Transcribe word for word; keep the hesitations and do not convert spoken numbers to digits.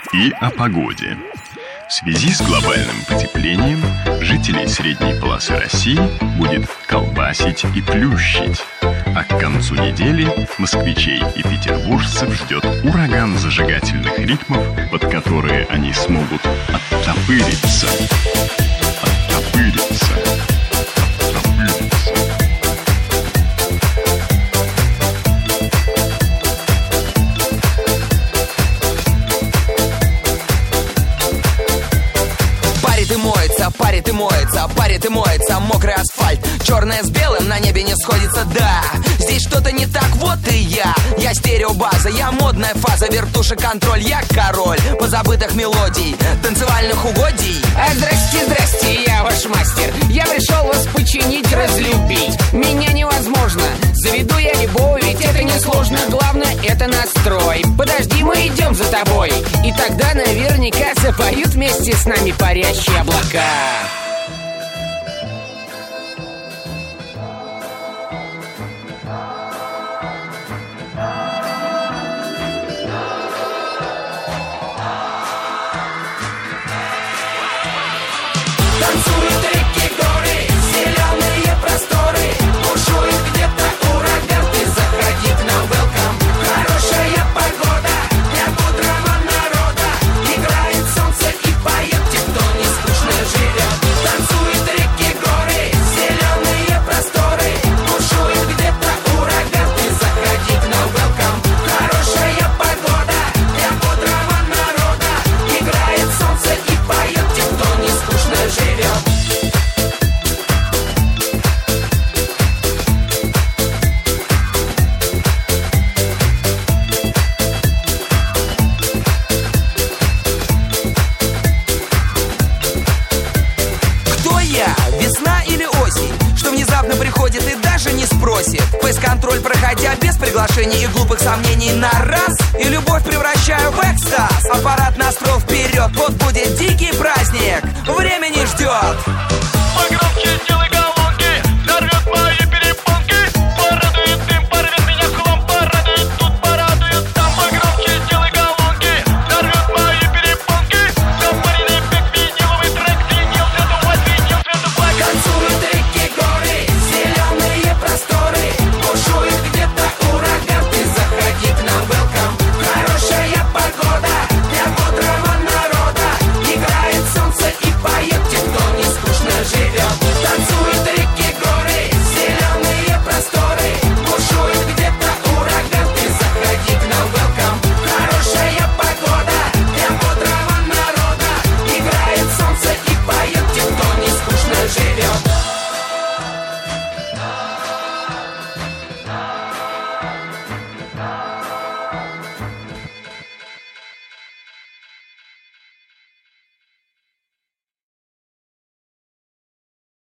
И о погоде. В связи с глобальным потеплением жителей средней полосы России будет колбасить и плющить. А к концу недели москвичей и петербуржцев ждет ураган зажигательных ритмов, под которые они смогут оттопыриться. Оттопыриться. Оттопыриться. Парит и моется, парит и моется, парит и моется мокрый асфальт. Черное с белым на небе не сходится, да. Здесь что-то не так, вот и я. Я стереобаза, я модная фаза, вертушек контроль, я король позабытых мелодий, танцевальных угодий. А здрасте, здрасте, я ваш мастер. Я пришел вас починить, разлюбить. Меня невозможно, заведу я любовь, ведь это несложно. Главное, это настрой. Подожди, мы идем за тобой. И тогда наверняка запоют вместе с нами парящие облака. Танцуют реки, горы, зеленые просторы. Бушует где-то ураган, ты заходи к нам, welcome. Хорошая погода для бодрого народа. Играет солнце и поет те, кто не скучно живет. Танцуют реки, горы, зеленые просторы. Бушует где-то ураган, ты заходи к нам, welcome. Хорошая погода для бодрого народа. Играет солнце и поет те, кто не скучно живет. Кто я? Весна или осень? Что внезапно приходит и даже не спросит. Фейс-контроль проходя без приглашений и глупых сомнений на раз. И любовь превращаю в экстаз. Аппарат настроил вперед, вот будет дикий праздник. Время не ждет.